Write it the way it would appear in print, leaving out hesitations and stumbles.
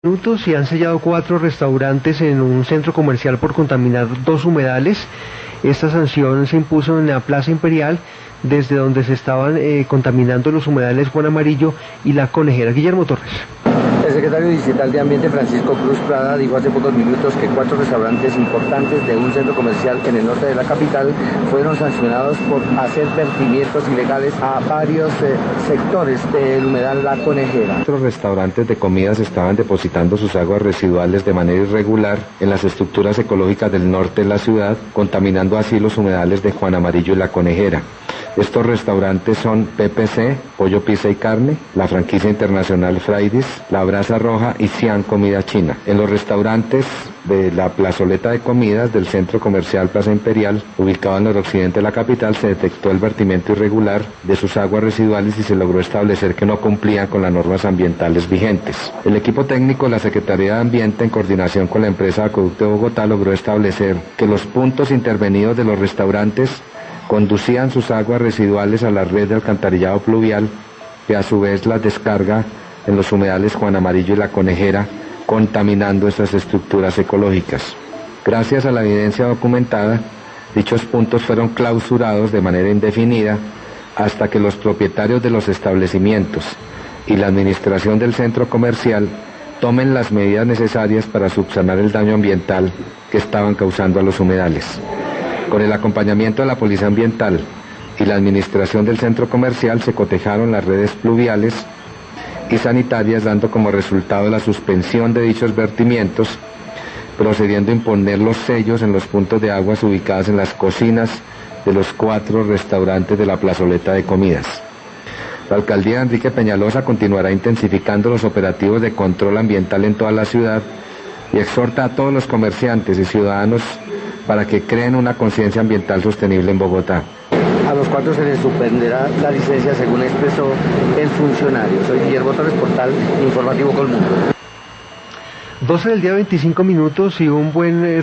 Minutos y han sellado 4 restaurantes en un centro comercial por contaminar 2 humedales. Esta sanción se impuso en la Plaza Imperial, desde donde se estaban contaminando los humedales Juan Amarillo y La Conejera. Guillermo Torres. El secretario distrital de Ambiente, Francisco Cruz Prada, dijo hace pocos minutos que 4 restaurantes importantes de un centro comercial en el norte de la capital fueron sancionados por hacer vertimientos ilegales a varios sectores del humedal La Conejera. Otros restaurantes de comidas estaban depositando sus aguas residuales de manera irregular en las estructuras ecológicas del norte de la ciudad, contaminando así los humedales de Juan Amarillo y La Conejera. Estos restaurantes son PPC, Pollo Pizza y Carne, la franquicia internacional Fridays, La Brasa Roja y Xi'an Comida China. En los restaurantes de la plazoleta de comidas del centro comercial Plaza Imperial, ubicado en el occidente de la capital, se detectó el vertimiento irregular de sus aguas residuales y se logró establecer que no cumplían con las normas ambientales vigentes. El equipo técnico de la Secretaría de Ambiente, en coordinación con la empresa Acueducto de Bogotá, logró establecer que los puntos intervenidos de los restaurantes conducían sus aguas residuales a la red de alcantarillado pluvial, que a su vez las descarga en los humedales Juan Amarillo y La Conejera, contaminando estas estructuras ecológicas. Gracias a la evidencia documentada, dichos puntos fueron clausurados de manera indefinida hasta que los propietarios de los establecimientos y la administración del centro comercial tomen las medidas necesarias para subsanar el daño ambiental que estaban causando a los humedales. Con el acompañamiento de la Policía Ambiental y la administración del centro comercial se cotejaron las redes pluviales y sanitarias, dando como resultado la suspensión de dichos vertimientos, procediendo a imponer los sellos en los puntos de aguas ubicados en las cocinas de los 4 restaurantes de la plazoleta de comidas. La alcaldía de Enrique Peñalosa continuará intensificando los operativos de control ambiental en toda la ciudad y exhorta a todos los comerciantes y ciudadanos para que creen una conciencia ambiental sostenible en Bogotá. A los 4 se les suspenderá la licencia, según expresó el funcionario. Soy Guillermo Torres, portal informativo Colmundo. 12 del día, 25 minutos y un buen